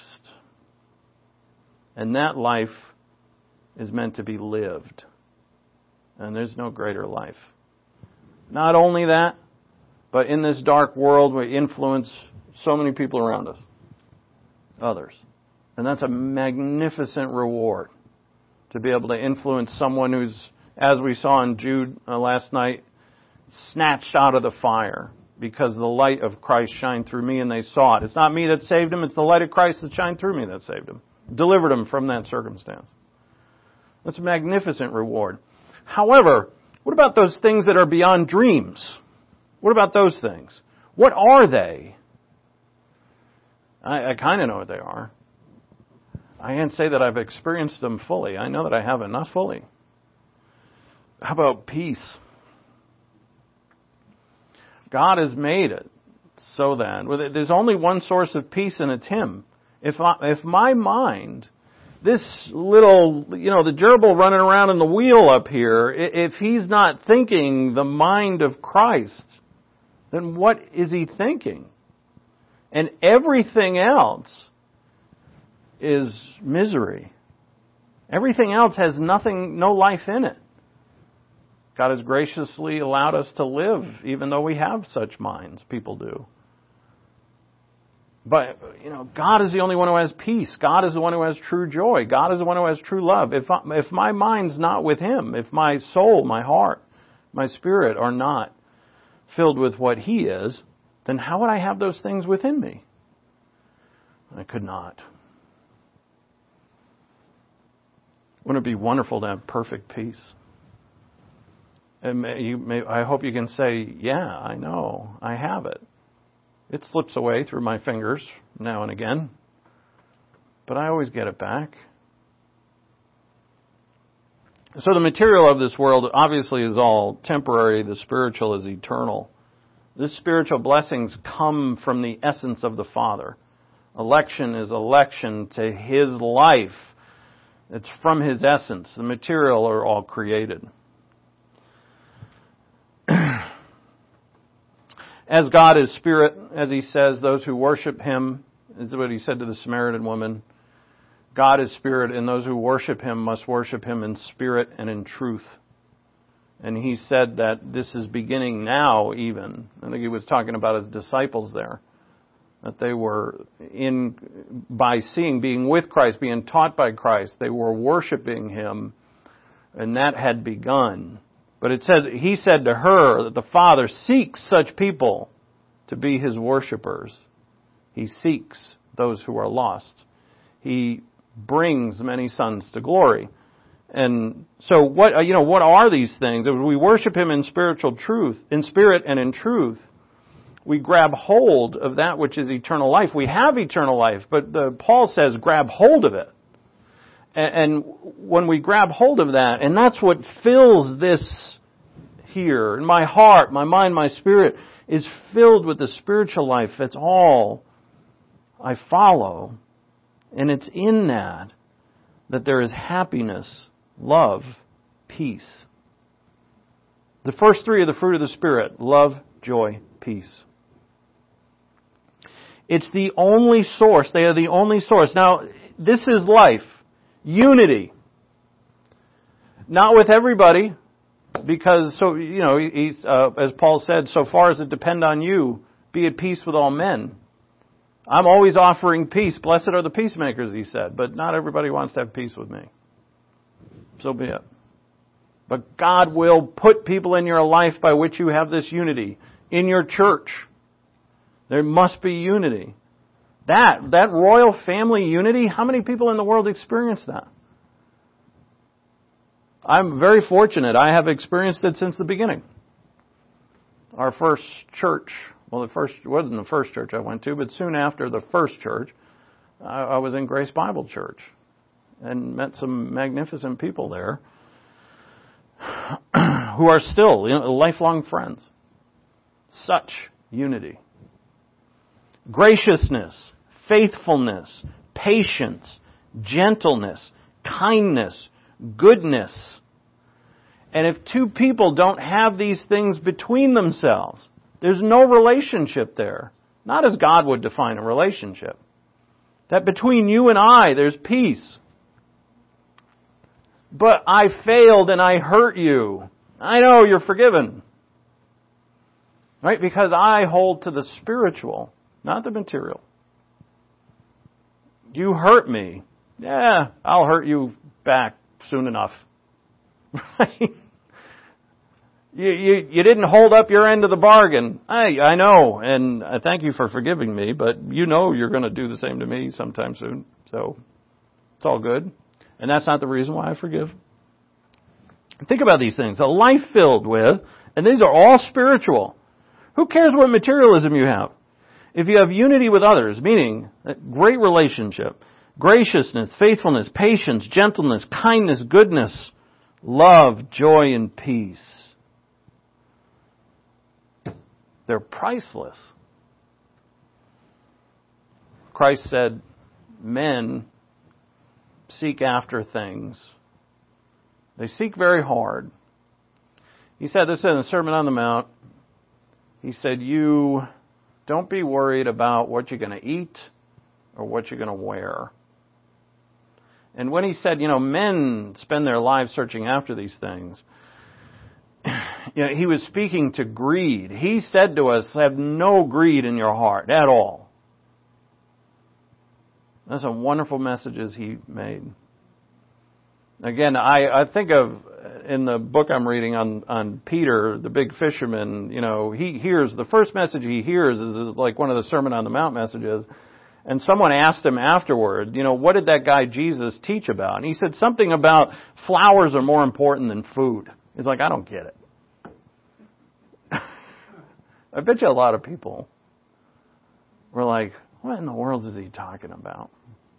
And that life is meant to be lived. And there's no greater life. Not only that, but in this dark world we influence so many people around us. Others. And that's a magnificent reward. To be able to influence someone who's, as we saw in Jude uh, last night, snatched out of the fire. Because the light of Christ shined through me and they saw it. It's not me that saved him, it's the light of Christ that shined through me that saved him. Delivered him from that circumstance. That's a magnificent reward. However, what about those things that are beyond dreams? What about those things? What are they? I, I kind of know what they are. I can't say that I've experienced them fully. I know that I haven't, not fully. How about peace? God has made it so that there's only one source of peace and it's Him. If I, if my mind, this little, you know, the gerbil running around in the wheel up here, if he's not thinking the mind of Christ, then what is he thinking? And everything else is misery. Everything else has nothing, no life in it. God has graciously allowed us to live, even though we have such minds. People do. But, you know, God is the only one who has peace. God is the one who has true joy. God is the one who has true love. If I, if my mind's not with Him, if my soul, my heart, my spirit are not filled with what He is, then how would I have those things within me? I could not. Wouldn't it be wonderful to have perfect peace? And may, you may, I hope you can say, yeah, I know, I have it. It slips away through my fingers now and again, but I always get it back. So the material of this world obviously is all temporary. The spiritual is eternal. These spiritual blessings come from the essence of the Father. Election is election to His life. It's from His essence. The material are all created. As God is spirit, as He says, those who worship Him, is what He said to the Samaritan woman. God is spirit, and those who worship Him must worship Him in spirit and in truth. And He said that this is beginning now even. I think He was talking about His disciples there. That they were in, by seeing, being with Christ, being taught by Christ, they were worshiping Him, and that had begun. But it says, He said to her that the Father seeks such people to be His worshipers. He seeks those who are lost. He brings many sons to glory. And so what, you know, what are these things? If we worship Him in spiritual truth, in spirit and in truth, we grab hold of that which is eternal life. We have eternal life, but the, Paul says grab hold of it. And when we grab hold of that, and that's what fills this here, and my heart, my mind, my spirit is filled with the spiritual life. That's all I follow. And it's in that that there is happiness, love, peace. The first three are the fruit of the Spirit: love, joy, peace. It's the only source. They are the only source. Now, this is life. Unity. Not with everybody, because, so you know, he's, uh, as Paul said, so far as it depend on you, be at peace with all men. I'm always offering peace. Blessed are the peacemakers, he said. But not everybody wants to have peace with me. So be it. But God will put people in your life by which you have this unity. In your church, there must be unity. That, that royal family unity, how many people in the world experience that? I'm very fortunate. I have experienced it since the beginning. Our first church, well, the first wasn't the first church I went to, but soon after the first church, I, I was in Grace Bible Church and met some magnificent people there who are still, you know, lifelong friends. Such unity. Graciousness, faithfulness, patience, gentleness, kindness, goodness. And if two people don't have these things between themselves, there's no relationship there. Not as God would define a relationship. That between you and I, there's peace. But I failed and I hurt you. I know you're forgiven. Right? Because I hold to the spiritual, not the material. You hurt me. Yeah, I'll hurt you back soon enough. Right? You, you, you didn't hold up your end of the bargain. I, I know, and I thank you for forgiving me, but you know you're going to do the same to me sometime soon. So, it's all good. And that's not the reason why I forgive. Think about these things. A life filled with, and these are all spiritual. Who cares what materialism you have? If you have unity with others, meaning a great relationship, graciousness, faithfulness, patience, gentleness, kindness, goodness, love, joy, and peace. They're priceless. Christ said, men seek after things. They seek very hard. He said this in the Sermon on the Mount. He said, you don't be worried about what you're going to eat or what you're going to wear. And when he said, you know, men spend their lives searching after these things, you know, he was speaking to greed. He said to us, have no greed in your heart at all. That's a wonderful messages he made. Again, I, I think of, in the book I'm reading on, on Peter, the big fisherman, you know, he hears, the first message he hears is, is like one of the Sermon on the Mount messages. And someone asked him afterward, you know, what did that guy Jesus teach about? And he said something about flowers are more important than food. He's like, I don't get it. I bet you a lot of people were like, what in the world is he talking about?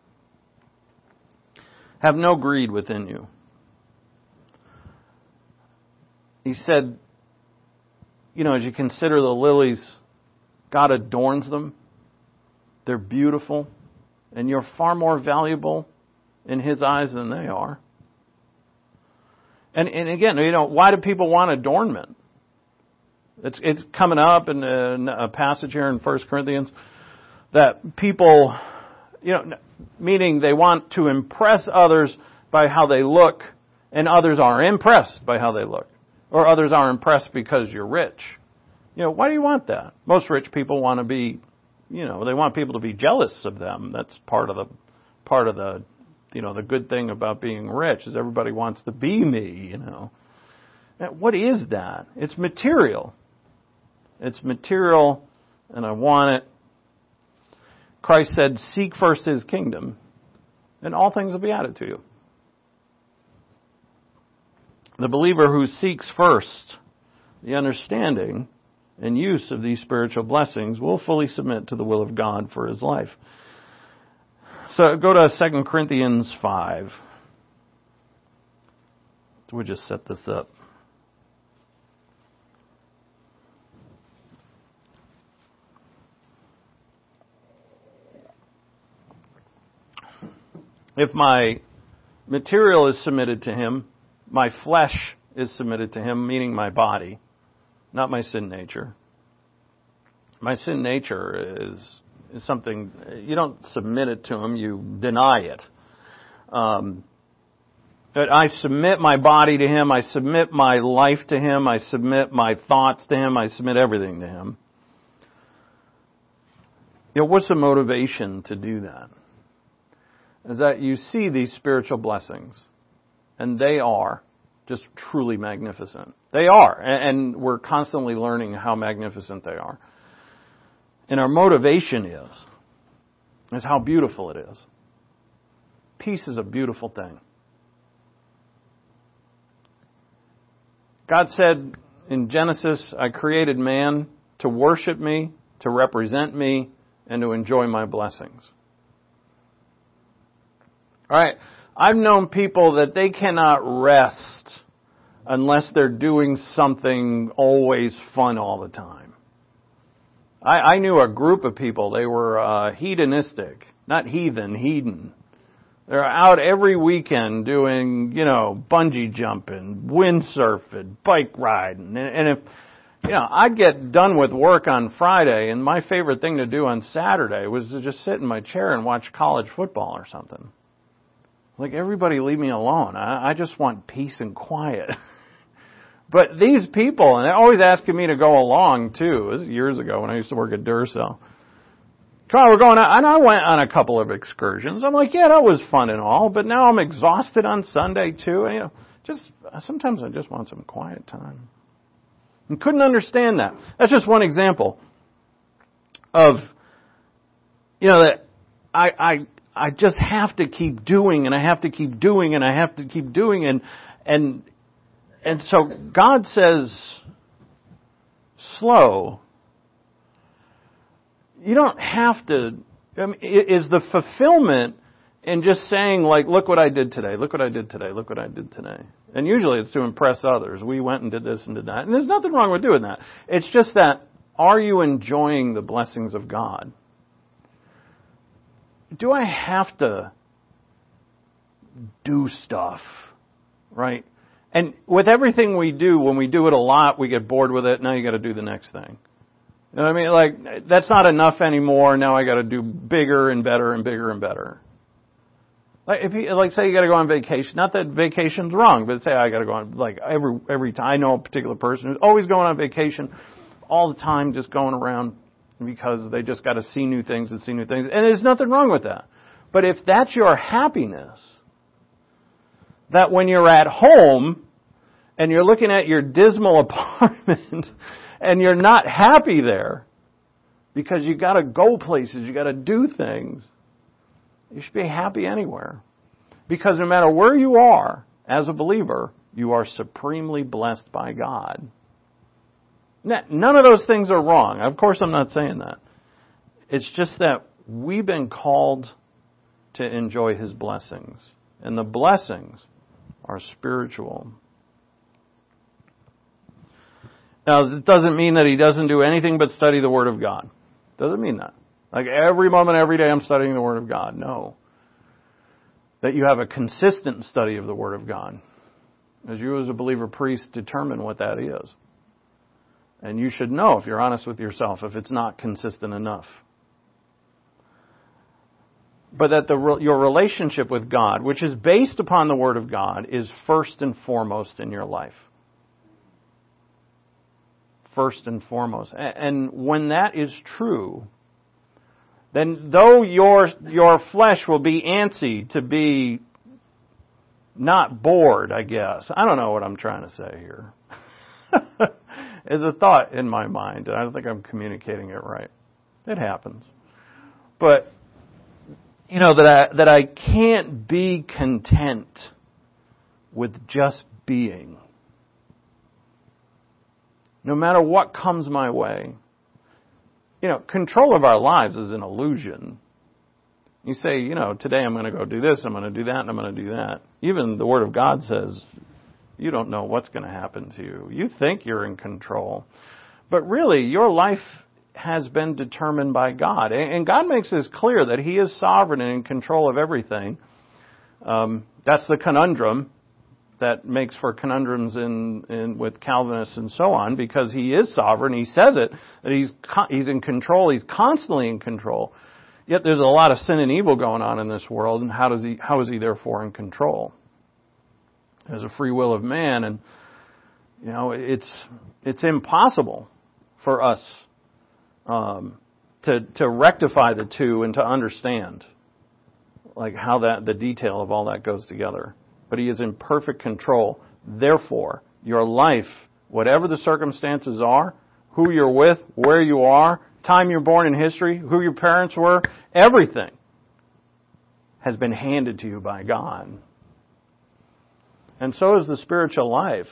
Have no greed within you. He said, you know, as you consider the lilies, God adorns them. They're beautiful. And you're far more valuable in His eyes than they are. And, and again, you know, why do people want adornment? It's, it's coming up in a, a passage here in First Corinthians that people, you know, meaning they want to impress others by how they look, and others are impressed by how they look. Or others are impressed because you're rich. You know, why do you want that? Most rich people want to be, you know, they want people to be jealous of them. That's part of the, part of the, you know, the good thing about being rich is everybody wants to be me, you know. Now, what is that? It's material. It's material, and I want it. Christ said, seek first His kingdom, and all things will be added to you. The believer who seeks first the understanding and use of these spiritual blessings will fully submit to the will of God for his life. So go to Second Corinthians five. We'll just set this up. If my material is submitted to Him, my flesh is submitted to Him, meaning my body, not my sin nature. My sin nature is is something, you don't submit it to Him, you deny it. Um, but I submit my body to Him, I submit my life to Him, I submit my thoughts to Him, I submit everything to Him. You know, what's the motivation to do that? Is that you see these spiritual blessings, and they are just truly magnificent. They are, and we're constantly learning how magnificent they are. And our motivation is, is how beautiful it is. Peace is a beautiful thing. God said in Genesis, I created man to worship me, to represent me, and to enjoy my blessings. All right, I've known people that they cannot rest unless they're doing something always fun all the time. I, I knew a group of people, they were uh, hedonistic, not heathen, hedon. They're out every weekend doing, you know, bungee jumping, windsurfing, bike riding. And, and if, you know, I'd get done with work on Friday, and my favorite thing to do on Saturday was to just sit in my chair and watch college football or something. Like, everybody leave me alone. I, I just want peace and quiet. But these people, and they're always asking me to go along, too. This is years ago when I used to work at Duracell. Come on, we're going out. And I went on a couple of excursions. I'm like, yeah, that was fun and all, but now I'm exhausted on Sunday, too. And, you know, just, sometimes I just want some quiet time. And couldn't understand that. That's just one example of, you know, that I, I, I just have to keep doing, and I have to keep doing, and I have to keep doing, and and and so God says, slow. You don't have to. I mean, is the fulfillment in just saying, like, look what I did today, look what I did today, look what I did today. And usually it's to impress others. We went and did this and did that. And there's nothing wrong with doing that. It's just that, are you enjoying the blessings of God? Do I have to do stuff, right? And with everything we do, when we do it a lot, we get bored with it. Now you got to do the next thing. You know what I mean? Like, that's not enough anymore. Now I got to do bigger and better and bigger and better. Like, if you, like, say you got to go on vacation. Not that vacation's wrong, but say I got to go on, like, every every time. I know a particular person who's always going on vacation, all the time, just going around, because they just got to see new things and see new things. And there's nothing wrong with that. But if that's your happiness, that when you're at home and you're looking at your dismal apartment and you're not happy there because you got to go places, you got to do things, you should be happy anywhere. Because no matter where you are as a believer, you are supremely blessed by God. None of those things are wrong. Of course, I'm not saying that. It's just that we've been called to enjoy His blessings. And the blessings are spiritual. Now, it doesn't mean that He doesn't do anything but study the Word of God. Doesn't mean that. Like, every moment, every day, I'm studying the Word of God. No. That you have a consistent study of the Word of God. As you as a believer priest determine what that is. And you should know, if you're honest with yourself, if it's not consistent enough. But that the, your relationship with God, which is based upon the Word of God, is first and foremost in your life. First and foremost. And when that is true, then though your your flesh will be antsy to be not bored, I guess. I don't know what I'm trying to say here. Is a thought in my mind. I don't think I'm communicating it right. It happens. But, you know, that I, that I can't be content with just being. No matter what comes my way. You know, control of our lives is an illusion. You say, you know, today I'm going to go do this, I'm going to do that, and I'm going to do that. Even the Word of God says, you don't know what's going to happen to you. You think you're in control. But really, your life has been determined by God. And God makes this clear that He is sovereign and in control of everything. Um, that's the conundrum. that makes for conundrums in, in with Calvinists and so on, because he is sovereign. He says it, that he's he's in control. He's constantly in control. Yet there's a lot of sin and evil going on in this world, and how does he how is he therefore in control? There's a free will of man, and you know it's it's impossible for us um, to to rectify the two and to understand like how that the detail of all that goes together. But he is in perfect control. Therefore, your life, whatever the circumstances are, who you're with, where you are, time you're born in history, who your parents were, everything has been handed to you by God. And so is the spiritual life.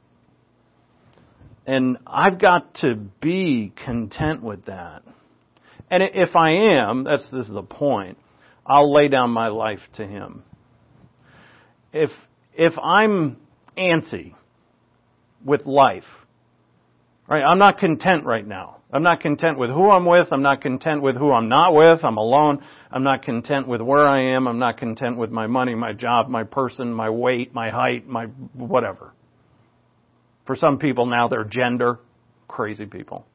And I've got to be content with that. And if I am, that's this is the point, I'll lay down my life to Him. If if I'm antsy with life, right? I'm not content right now. I'm not content with who I'm with. I'm not content with who I'm not with. I'm alone. I'm not content with where I am. I'm not content with my money, my job, my person, my weight, my height, my whatever. For some people now, their gender, crazy people.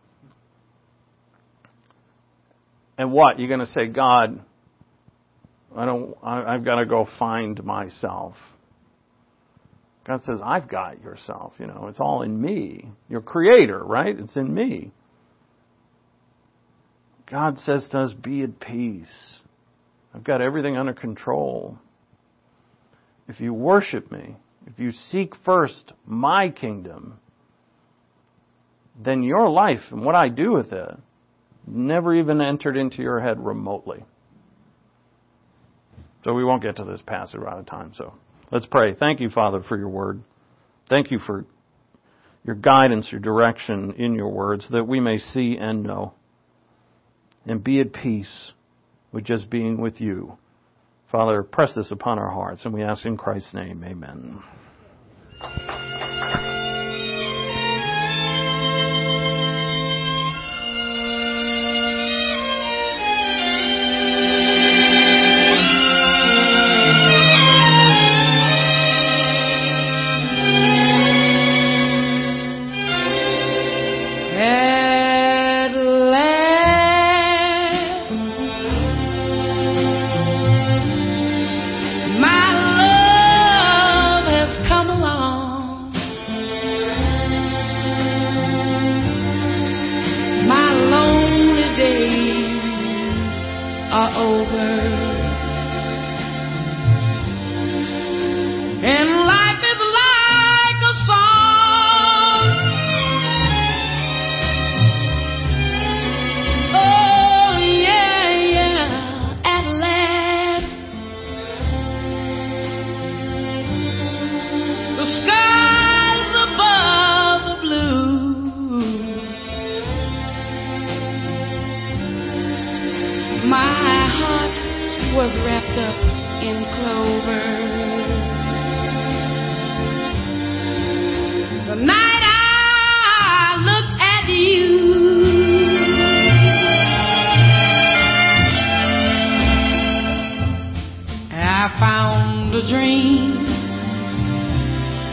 And what? You're going to say, God, I don't, I, I've got to go find myself. God says, I've got yourself. You know, it's all in me. Your creator, right? It's in me. God says to us, be at peace. I've got everything under control. If you worship me, if you seek first my kingdom, then your life and what I do with it never even entered into your head remotely. So we won't get to this passage. We're out of time. So let's pray. Thank you, Father, for your word. Thank you for your guidance, your direction in your words, that we may see and know and be at peace with just being with you. Father, press this upon our hearts, and we ask in Christ's name, amen.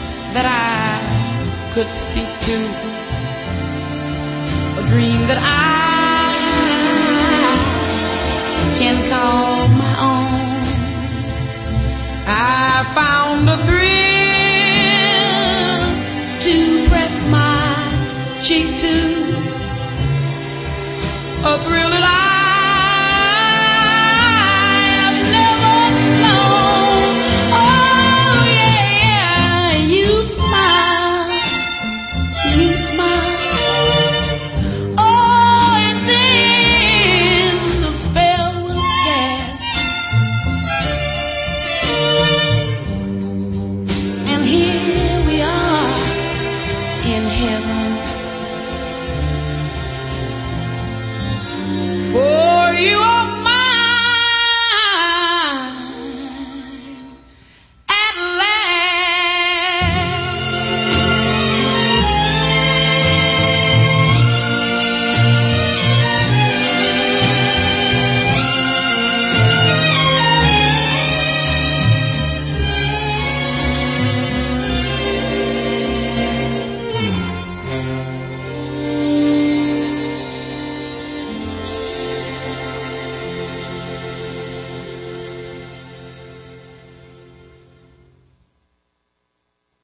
That I